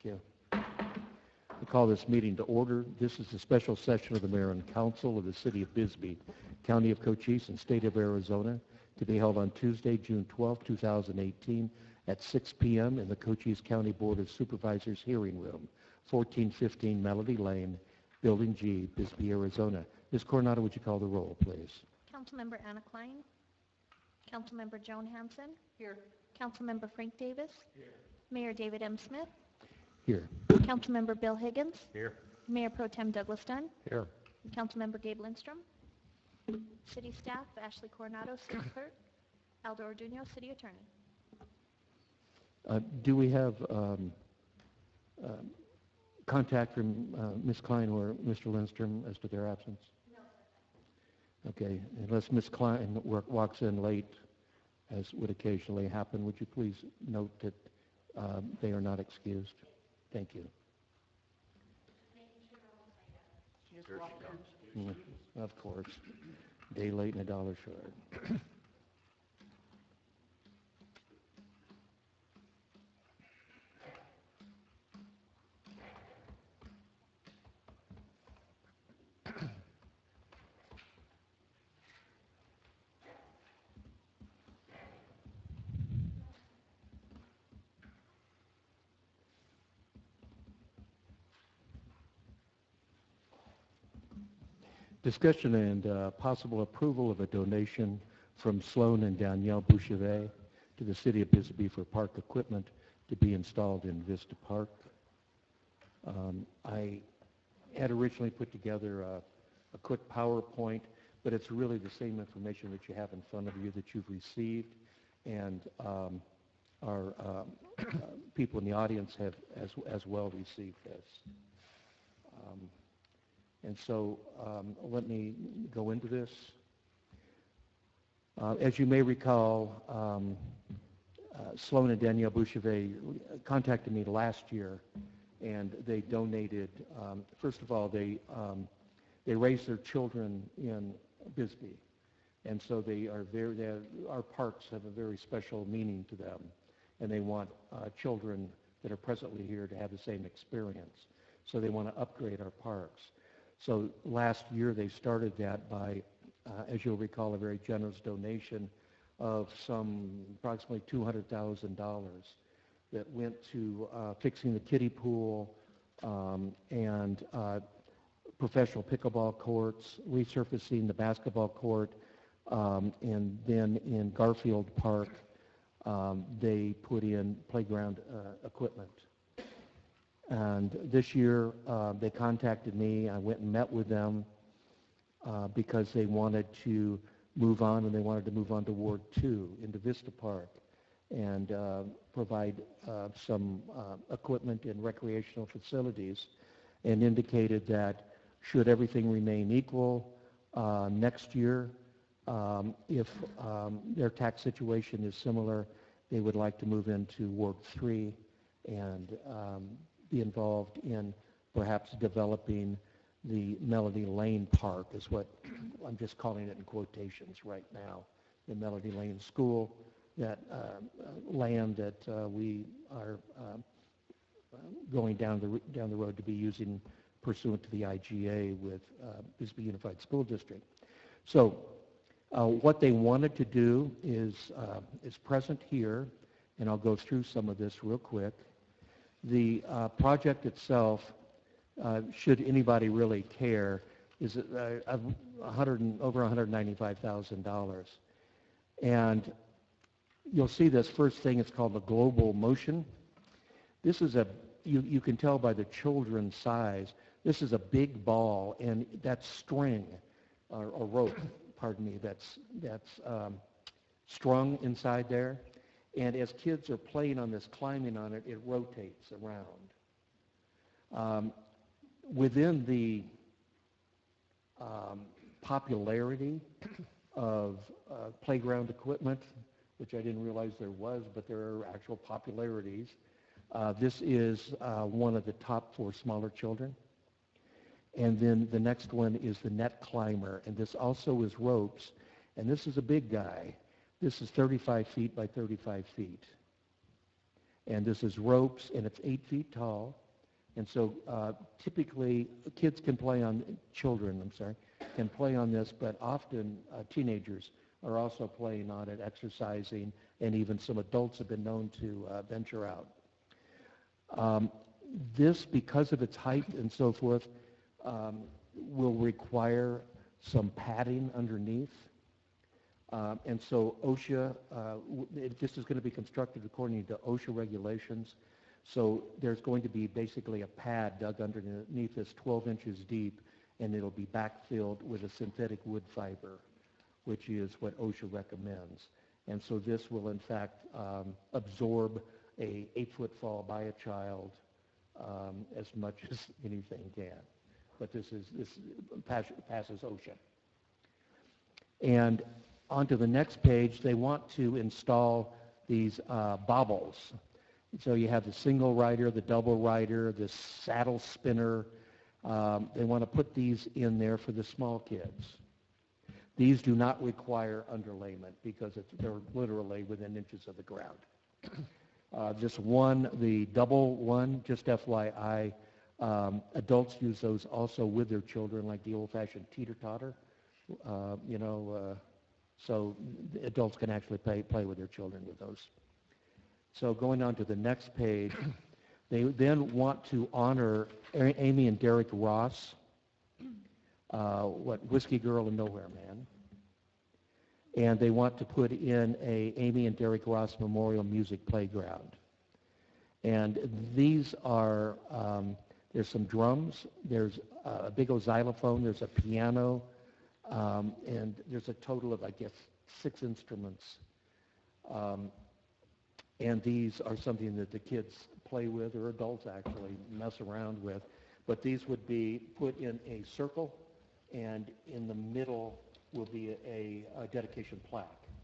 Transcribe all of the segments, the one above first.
you. I call this meeting to order. This is a special session of the Mayor and Council of the City of Bisbee, County of Cochise, and State of Arizona, to be held on Tuesday, June 12, 2018, at 6 p.m. in the Cochise County Board of Supervisors hearing room, 1415 Melody Lane, Building G, Bisbee, Arizona. Ms. Coronado, would you call the roll, please? Councilmember Anna Klein. Councilmember Joan Hanson. Here. Councilmember Frank Davis. Here. Mayor David M. Smith. Here. Councilmember Bill Higgins. Here. Mayor Pro Tem Douglas Dunn. Here. Councilmember Gabe Lindstrom. City staff, Ashley Coronado, City Clerk. Aldo Orduno, City Attorney. Do we have contact from Ms. Klein or Mr. Lindstrom as to their absence? No. Okay, unless Ms. Klein walks in late, as would occasionally happen, would you please note that they are not excused? Thank you. Of course. Day late and a dollar short. Discussion and possible approval of a donation from Sloan and Danielle Bouchevet to the City of Bisbee for park equipment to be installed in Vista Park. I had originally put together a quick PowerPoint, but it's really the same information that you have in front of you that you've received, and our people in the audience have as well received this. And so let me go into this. As you may recall, Sloan and Danielle Bouchevet contacted me last year, and they donated, first of all, they raised their children in Bisbee. And so our parks have a very special meaning to them, and they want children that are presently here to have the same experience. So they want to upgrade our parks. So last year they started that by, as you'll recall, a very generous donation of some approximately $200,000 that went to fixing the kiddie pool and professional pickleball courts, resurfacing the basketball court, and then in Garfield Park they put in playground equipment. And this year, they contacted me. I went and met with them because they wanted to move on, and they wanted to move on to Ward 2 into Vista Park and provide some equipment and recreational facilities, and indicated that should everything remain equal next year, if their tax situation is similar, they would like to move into Ward 3 and be involved in perhaps developing the Melody Lane Park, is what I'm just calling it in quotations right now, the Melody Lane School, that land that we are going down the road to be using pursuant to the IGA with Bisbee Unified School District. So what they wanted to do is present here, and I'll go through some of this real quick. The project itself, should anybody really care, is over $195,000. And you'll see this first thing, it's called the Global Motion. This is you can tell by the children's size, this is a big ball, and that's string, or rope, pardon me, that's strung inside there. And as kids are playing on this, climbing on it, it rotates around. Within the popularity of playground equipment, which I didn't realize there was, but there are actual popularities, this is one of the top for smaller children. And then the next one is the net climber, and this also is ropes, and this is a big guy. This is 35 feet by 35 feet. And this is ropes, and it's 8 feet tall. And so typically, children can play on this, but often teenagers are also playing on it, exercising, and even some adults have been known to venture out. This, because of its height and so forth, will require some padding underneath. And so OSHA, this is going to be constructed according to OSHA regulations. So there's going to be basically a pad dug underneath this 12 inches deep, and it'll be backfilled with a synthetic wood fiber, which is what OSHA recommends. And so this will, in fact, absorb a 8-foot fall by a child as much as anything can. But this passes OSHA. And onto the next page, they want to install these bobbles. So you have the single rider, the double rider, the saddle spinner. They want to put these in there for the small kids. These do not require underlayment because they're literally within inches of the ground. The double one, just FYI, adults use those also with their children, like the old-fashioned teeter-totter. So the adults can actually play with their children with those. So going on to the next page, they then want to honor Amy and Derek Ross, Whiskey Girl and Nowhere Man. And they want to put in a Amy and Derek Ross Memorial Music Playground. And these are, there's some drums, there's a big old xylophone, there's a piano, and there's a total of, 6 instruments. And these are something that the kids play with, or adults actually mess around with. But these would be put in a circle, and in the middle will be a dedication plaque.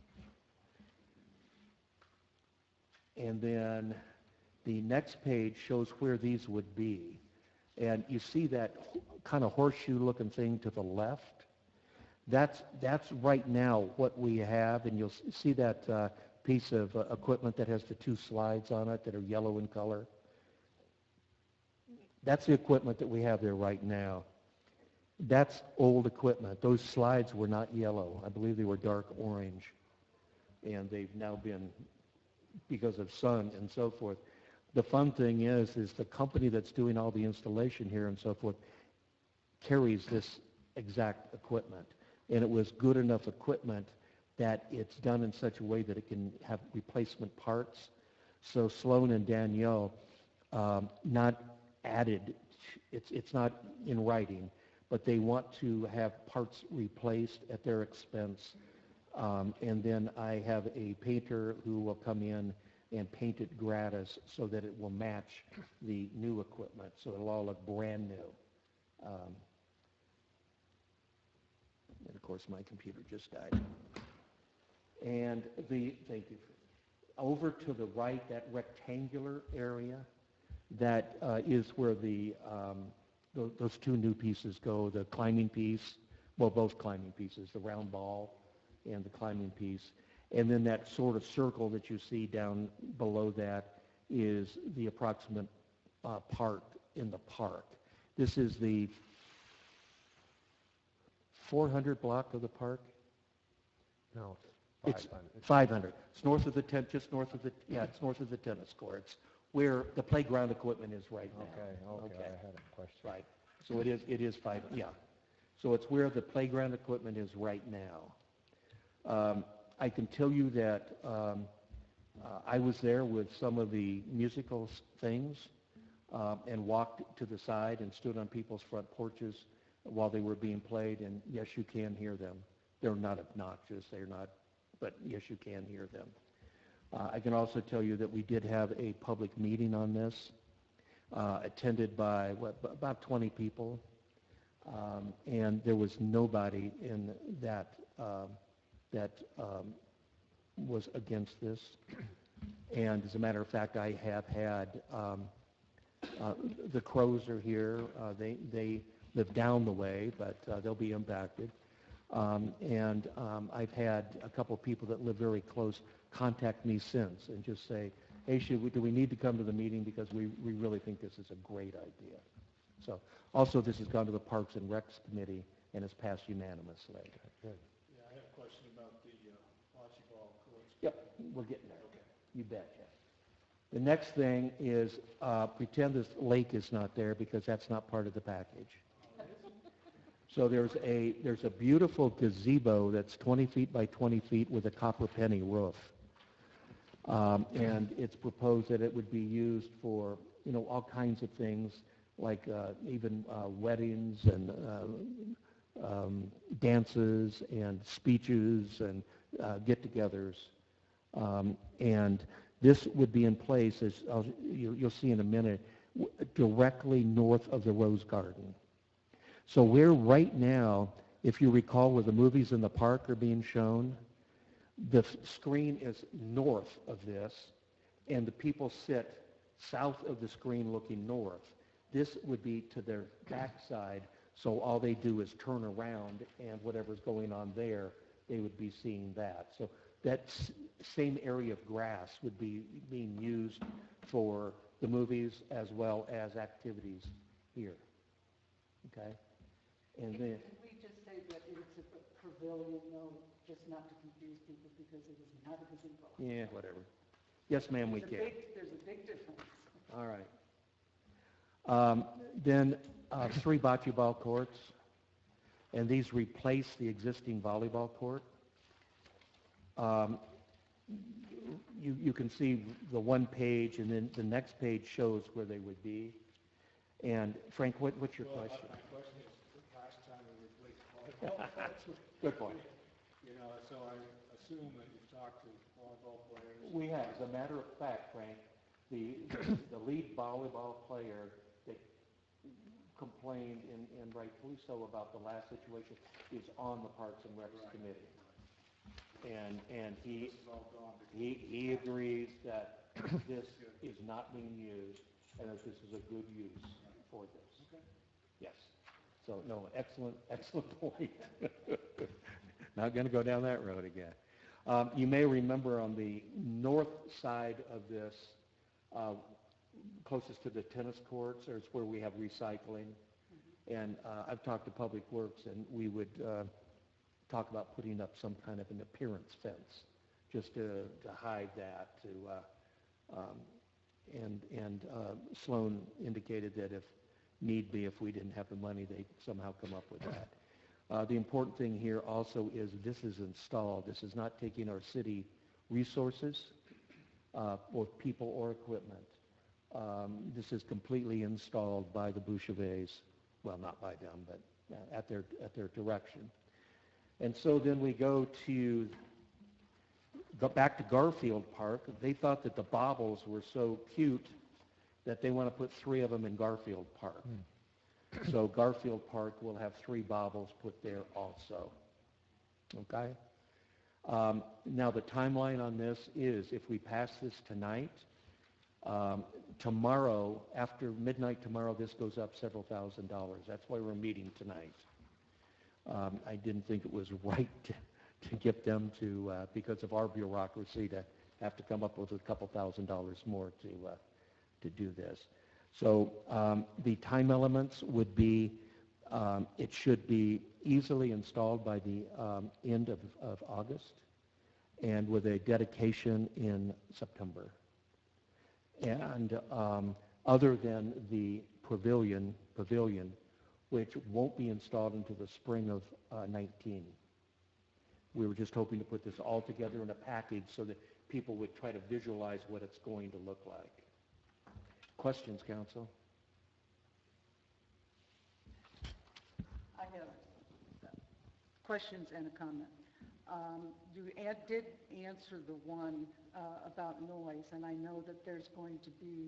And then the next page shows where these would be. And you see that kind of horseshoe-looking thing to the left? That's right now what we have, and you'll see that piece of equipment that has the 2 slides on it that are yellow in color. That's the equipment that we have there right now. That's old equipment. Those slides were not yellow. I believe they were dark orange. And they've now been, because of sun and so forth. The fun thing is the company that's doing all the installation here and so forth carries this exact equipment. And it was good enough equipment that it's done in such a way that it can have replacement parts. So Sloan and Danielle, not added, it's not in writing, but they want to have parts replaced at their expense. And then I have a painter who will come in and paint it gratis so that it will match the new equipment, so it'll all look brand new. And of course, my computer just died. And thank you. Over to the right, that rectangular area, that is where those 2 new pieces go, the climbing piece, well, both climbing pieces, the round ball and the climbing piece. And then that sort of circle that you see down below that is the approximate part in the park. This is the 400 block of the park? No, It's 500. 500. It's north of the it's north of the tennis courts, where the playground equipment is right now. Okay, I had a question. Right. So it is 5, yeah. So it's where the playground equipment is right now. I can tell you that I was there with some of the musical things and walked to the side and stood on people's front porches while they were being played, and yes, you can hear them. They're not obnoxious, but yes, you can hear them. I can also tell you that we did have a public meeting on this, attended by about 20 people, and there was nobody in that was against this. And as a matter of fact, I have had the Crows are here. They live down the way, but they'll be impacted. And I've had a couple of people that live very close contact me since and just say, hey, do we need to come to the meeting because we really think this is a great idea. So also this has gone to the Parks and Recs Committee and has passed unanimously. Good. Yeah, I have a question about the bocce ball courts. Yep, we're getting there. Okay. You betcha. The next thing is pretend this lake is not there because that's not part of the package. So there's a beautiful gazebo that's 20 feet by 20 feet with a copper penny roof. And it's proposed that it would be used for, all kinds of things like even weddings and dances and speeches and get-togethers. And this would be in place, as you'll see in a minute, directly north of the Rose Garden. So we're right now, if you recall where the movies in the park are being shown, the screen is north of this, and the people sit south of the screen looking north. This would be to their backside, so all they do is turn around, and whatever's going on there, they would be seeing that. So that same area of grass would be being used for the movies as well as activities here. Okay? And then, Can we just say that it's a pavilion, though, just not to confuse people, because it is not a gazebo? yeah, whatever. Yes, ma'am, we can. There's a big difference. All right. Then 3 bocce ball courts, and these replace the existing volleyball court. You can see the one page, and then the next page shows where they would be. And Frank, what's your question? My question is, last time we replaced volleyball courts. Good point. So I assume that you've talked to volleyball players. We have. As a matter of fact, Frank, the lead volleyball player that complained, and rightfully so, about the last situation is on the Parks and Recs Committee. And he agrees that this is not being used and that this is a good use for this. Okay. Yes. So, no, excellent point. Not going to go down that road again. You may remember on the north side of this, closest to the tennis courts, is where we have recycling. And I've talked to Public Works, and we would talk about putting up some kind of an appearance fence just to hide that. And Sloan indicated that if need be, if we didn't have the money, they'd somehow come up with that. The important thing here also is this is installed. This is not taking our city resources or people or equipment. This is completely installed by the Bouchevets. Well, not by them, but at their direction. And so then we go back to Garfield Park. They thought that the baubles were so cute that they want to put 3 of them in Garfield Park. So Garfield Park will have 3 baubles put there also. Okay? Now the timeline on this is, if we pass this tonight, tomorrow, after midnight tomorrow, this goes up several $1,000s. That's why we're meeting tonight. I didn't think it was right to get them to, because of our bureaucracy, to have to come up with a couple $1,000s more to do this. So the time elements would be, it should be easily installed by the end of August, and with a dedication in September. And other than the pavilion, which won't be installed until the spring of 19. We were just hoping to put this all together in a package so that people would try to visualize what it's going to look like. Questions, Council? I have questions and a comment. You did answer the one about noise, and I know that there's going to be,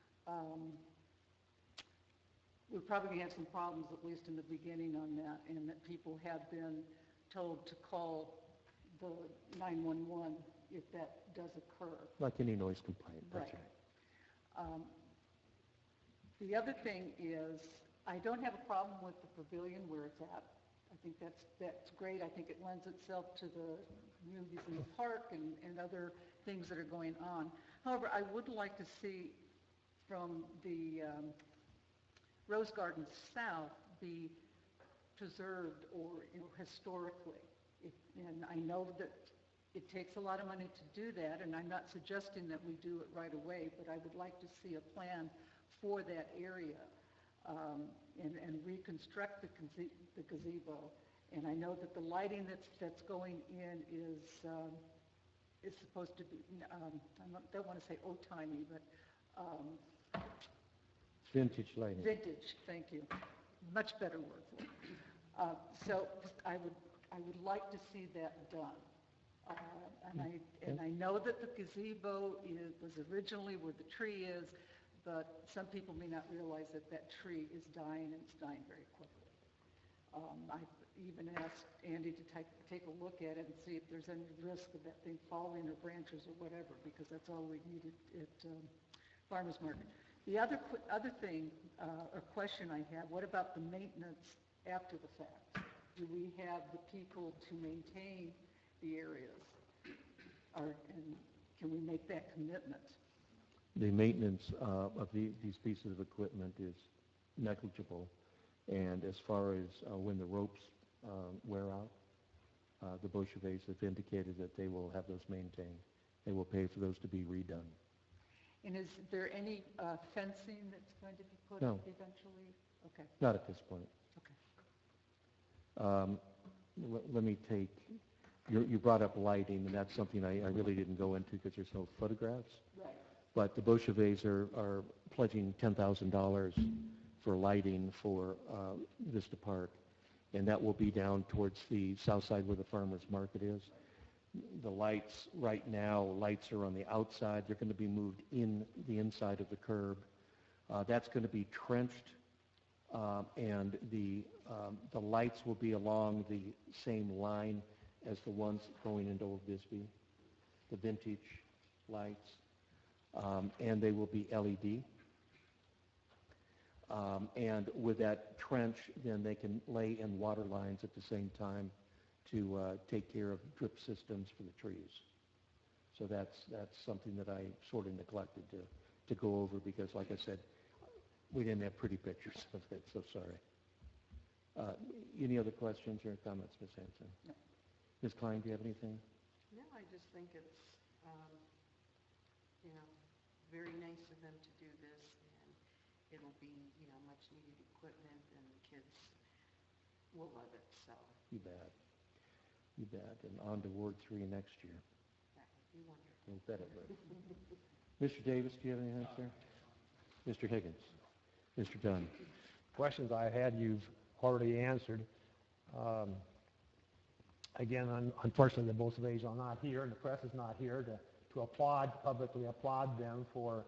we're probably going to have some problems, at least in the beginning on that, and that people have been told to call the 911 if that does occur. Like any noise complaint. That's Right. The other thing is, I don't have a problem with the pavilion where it's at. I think that's great. I think it lends itself to the movies in the park and other things that are going on. However, I would like to see from the Rose Garden South be preserved or, historically. And I know that it takes a lot of money to do that, and I'm not suggesting that we do it right away, but I would like to see a plan for that area and reconstruct the gazebo. And I know that the lighting that's going in is supposed to be, don't want to say old-timey, but Vintage lighting. vintage, thank you. Much better word for it. So I would like to see that done. And I know that the gazebo was originally where the tree is, but some people may not realize that that tree is dying, and it's dying very quickly. I even asked Andy to take a look at it and see if there's any risk of that thing falling or branches or whatever, because that's all we needed at Farmers Market. The other thing or question I have, what about the maintenance after the fact? Do we have the people to maintain the areas? And can we make that commitment? The maintenance of these pieces of equipment is negligible. And as far as when the ropes wear out, the Beauchevets have indicated that they will have those maintained. They will pay for those to be redone. And is there any fencing that's going to be put No. up eventually? Okay, Not at this point. okay. Let me take, you brought up lighting, and that's something I really didn't go into because there's no photographs. Right. But the Beauchevets are pledging $10,000 for lighting for Vista Park, and that will be down towards the south side where the farmers market is. The lights right now, lights are on the outside. They're going to be moved in the inside of the curb. That's going to be trenched, and the lights will be along the same line as the ones going into Old Bisbee, the vintage lights, and they will be LED. And with that trench, then they can lay in water lines at the same time to take care of drip systems for the trees. So that's something that I sort of neglected to go over because, like I said, we didn't have pretty pictures of it, so sorry. Any other questions or comments, Ms. Hanson? No. Ms. Klein, do you have anything? No, I just think it's, very nice of them to do this, and it'll be, much needed equipment, and the kids will love it, so You bet. You bet. And on to Ward 3 next year. that would be wonderful. You bet it would. Mr. Davis, do you have anything, sir? Mr. Higgins? Mr. Dunn? Questions I had, you've already answered. Again, unfortunately, the Beauchevets are not here, and the press is not here to publicly applaud them for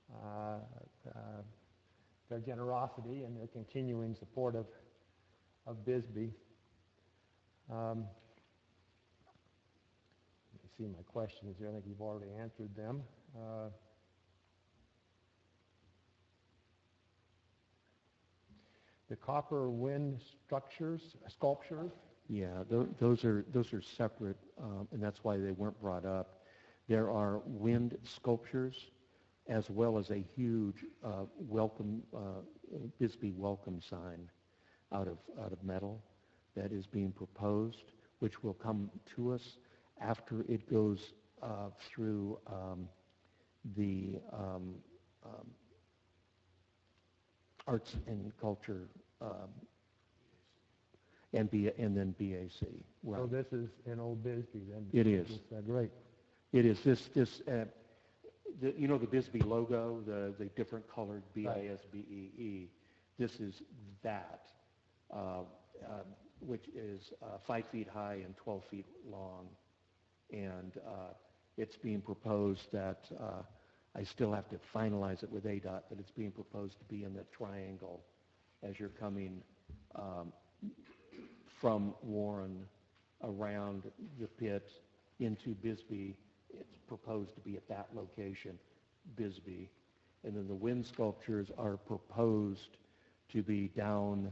their generosity and their continuing support of Bisbee. Let me see my questions here. I think you've already answered them. The copper wind sculptures. Yeah, those are separate, and that's why they weren't brought up. There are wind sculptures as well as a huge Bisbee welcome sign out of metal that is being proposed, which will come to us after it goes through the Arts and Culture and then BAC. So this is in Old Bisbee then? It is. Great. It is the Bisbee logo, the different colored BISBEE. This is that, which is 5 feet high and 12 feet long. And it's being proposed that, I still have to finalize it with ADOT, but it's being proposed to be in the triangle as you're coming from Warren around the pit into Bisbee. It's proposed to be at that location, Bisbee. And then the wind sculptures are proposed to be down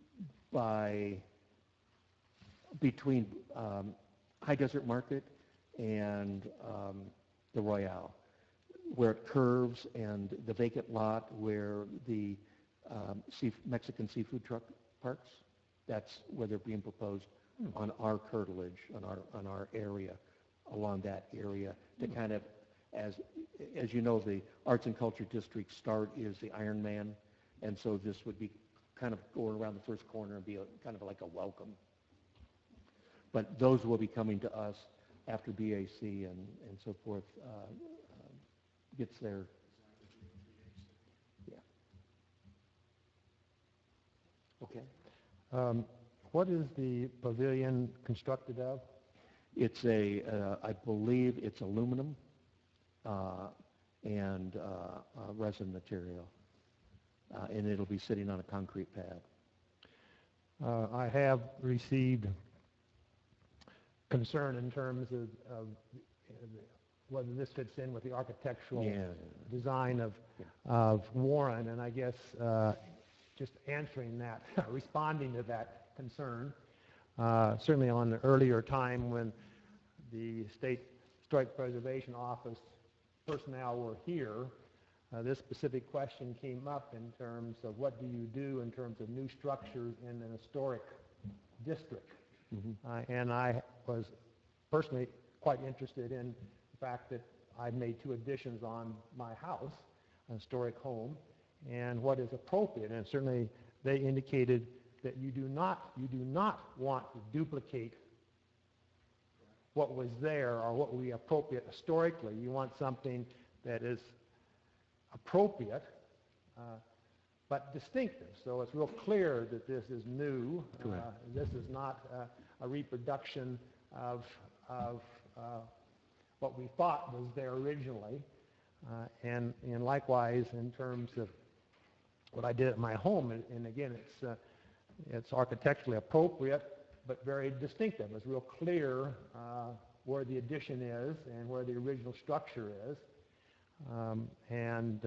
between High Desert Market and the Royale, where it curves, and the vacant lot where the Mexican seafood truck parks. That's where they're being proposed on our curtilage, on our area, along that area, to kind of, as you know, the Arts and Culture District start is the Iron Man, and so this would be kind of going around the first corner and be kind of like a welcome. But those will be coming to us after BAC and so forth gets their, yeah. Okay. What is the pavilion constructed of? It's I believe it's aluminum and resin material, and it'll be sitting on a concrete pad. I have received concern in terms of whether this fits in with the architectural design of Warren, and I guess just answering that, responding to that concern, certainly on the earlier time when the State Historic Preservation Office personnel were here, this specific question came up in terms of what do you do in terms of new structures in an historic district. Mm-hmm. And I was personally quite interested in the fact that I've made 2 additions on my house, a historic home, and what is appropriate. And certainly they indicated that you do not want to duplicate what was there or what would be appropriate historically. You want something that is appropriate but distinctive. So it's real clear that this is new. This is not a reproduction of what we thought was there originally. And likewise, in terms of what I did at my home, and again, it's architecturally appropriate, but very distinctive. It's real clear where the addition is and where the original structure is. And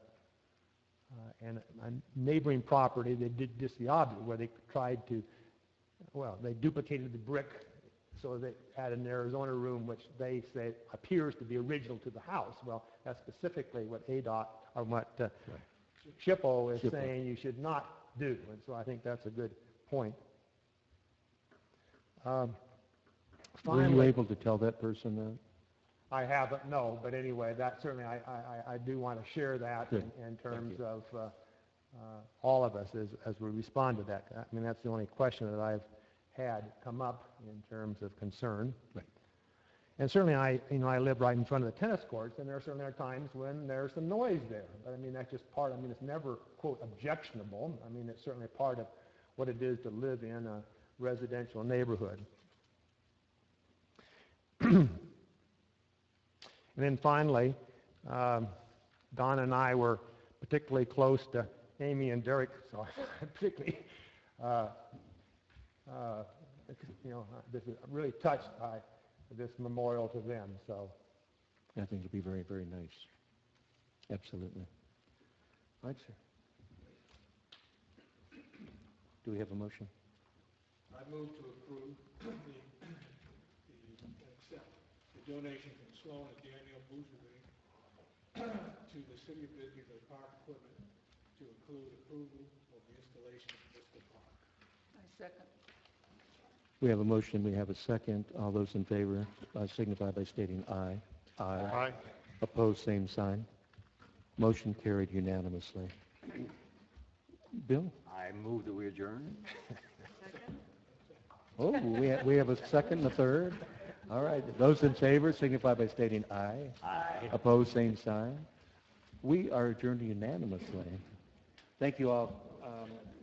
a neighboring property, they did just the opposite, where they tried to, well, they duplicated the brick, so they had an Arizona room, which they say appears to be original to the house. Well, that's specifically what ADOT, or what SHPO is saying you should not do, and so I think that's a good point. Were you able to tell that person that? I haven't, no, but anyway, that certainly I do want to share that in terms of all of us as we respond to that. I mean, that's the only question that I've had come up in terms of concern. Right. And certainly I live right in front of the tennis courts, and there certainly are times when there's some noise there. But I mean, that's just part, I mean, it's never, quote, objectionable. I mean, it's certainly part of what it is to live in a residential neighborhood. And then finally, Don and I were particularly close to Amy and Derek, so I'm particularly, this is really touched by this memorial to them. So I think it'll be very, very nice. Absolutely. All right, sir. Do we have a motion? I move to approve accept the donation from Sloan and Daniel Boucherie to the City of Bisbee for the park equipment to include approval of the installation of Vista Park. I second. We have a motion. We have a second. All those in favor signify by stating aye. Aye. Opposed, same sign. Motion carried unanimously. Bill? I move that we adjourn. Oh, we have a second and a third. All right. Those in favor signify by stating aye. Aye. Opposed, same sign. We are adjourned unanimously. Thank you all.